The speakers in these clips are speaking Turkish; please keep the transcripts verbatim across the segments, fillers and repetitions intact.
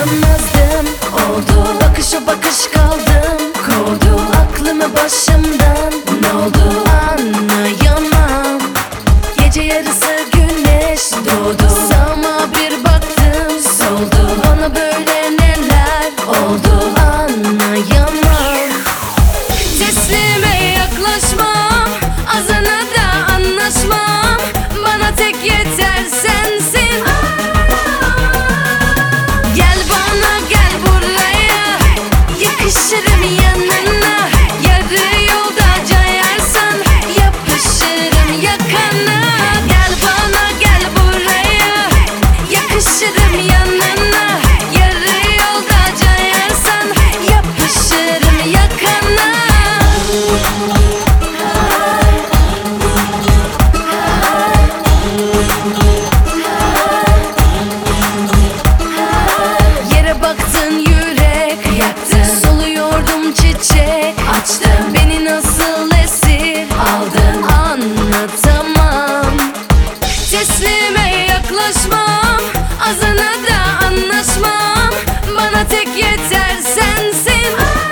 dayanamazdım. Oldu bakış o bakış kaldım. Kovdu aklımı başımdan. Ne oldu anlayamam. Gece yarısı güneş doğdu. Sağıma bir baktım soldu. Bana böyle neler oldu anlayamam. Teslime yaklaşmam, azına da anlaşmam. Bana tek yeter sensin. Gel bana gel buraya, yakışırım yanına. Yarı yolda cayarsan yapışırım yakana. Gel bana gel buraya, yakışırım yanına. Yarı yolda cayarsan yapışırım yakana. Yere baktın yürek yaktın. Soluyordum çiçek açtım. Beni nasıl esir aldın anlatamam. Teslime yaklaşmam, azına da anlaşmam. Bana tek yeter sensin.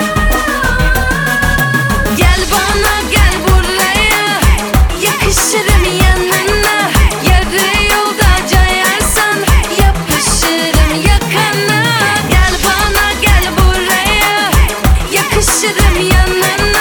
Gel bana gel buraya, yakışırım yanına. Yarı yolda cayarsan yapışırım yakana. Gel bana gel buraya, yakışırım yanına.